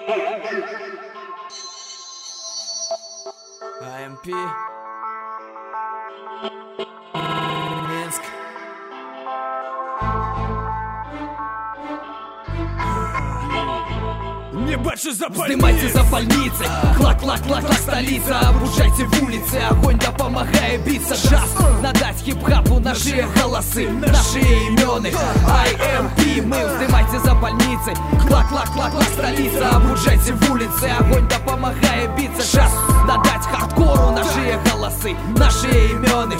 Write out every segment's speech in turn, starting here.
АМП Минск. Не больше запальниц. Вздымайте запальницы, клак-клак-клак-клак, столица. Обрушайте в улице, огонь да помогает биться. Джаз, надать хип-хапу наши голосы, наши имена. IMP, мы вздымайте запальницы, клак-клак-клак-клак, столица. Обрушайте в улице, огонь да помогает биться. Джаз, надать хардкору наши голосы, наши имена.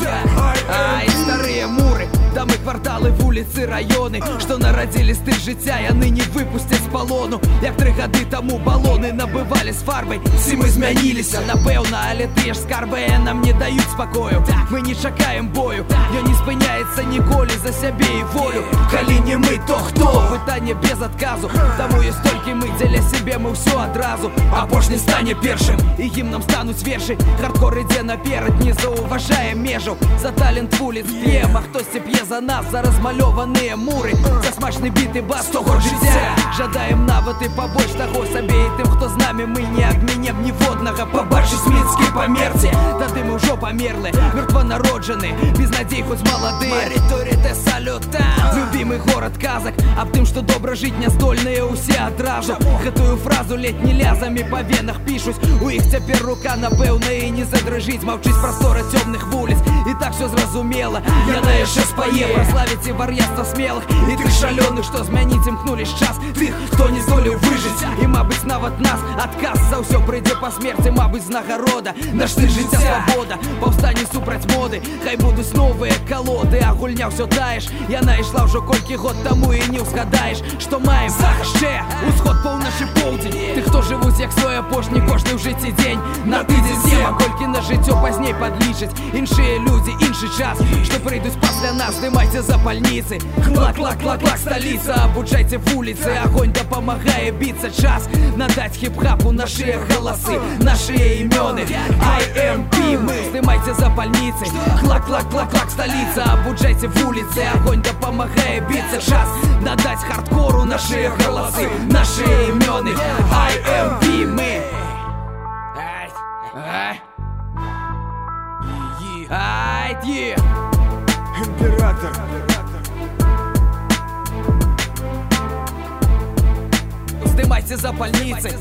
Ай, старые муры, доми, квартали, вулиці, райони, що народились тих життя, а нині випустять з полону. Як 3 годи тому балони набивали з фарбой. Всі ми змінилися, напевно, але ті ж скарби нам не дають спокою. Ми не чекаємо бою, я не спиняється ніколи за себе і волю. Коли не ми, то хто? Питання без отказу, тому є стільки ми, для себе ми все одразу. А Божний стане першим, і гімном стануть вірші. Хардкор іде наперед, не зауважає межу. За талент вулиць п'єм, а хтось п'є за нас, за розмальовані мури, за смачний біт і бас того життя. Жадаєм навити побольш того собі і тим, хто з нами. Ми не обмінем ні водного, побачиш Мінські померці. Тады ми вже померли, мертвонароджені, без надій хоч молоді. Маріторіте салюта, любимый город казак, об тим, що добре жить не здольні усі одразу. Гэтую фразу летні лязами по венах пишуть. У їх тепер рука напевно і не задрижить. Мовчись простора темних вулиць, і так все зрозуміло. Я на ще споє, прославите вар'яства смелых і тих шаленых, що змянить імкнулись час. Тих, хто не здолів вижить, і мабуть нават нас отказ за все прийде по смерті, мабуть знагорода. Наш стиль життя свобода, повстання супроть моди. Хай будуть нові колоди, а гульня все таєш. Я найшла вже колькі год тому і не вгадаєш, що маєм ще усход повночі полдень. Тих, хто живуть як свої опошні, кожний в житті день. Надійде зима, колькі на життя пізней подлічать. Інші люди, інший час, що прийдуть після нас. Здимайте запальниці, клак-клак-клак-клак, столиця. Обуджайте вулиці, огонь да помагає биться. Час надать хип-хапу наші голоси, наші імена. IMP, ми здимайте запальниці, клак-клак-клак-клак, столиця. Обуджайте вулиці, огонь да помагає биться. Час надать хардкору наші голоси, наші імена. IMP, ми. Ай, Император. Вздымайте запальницы.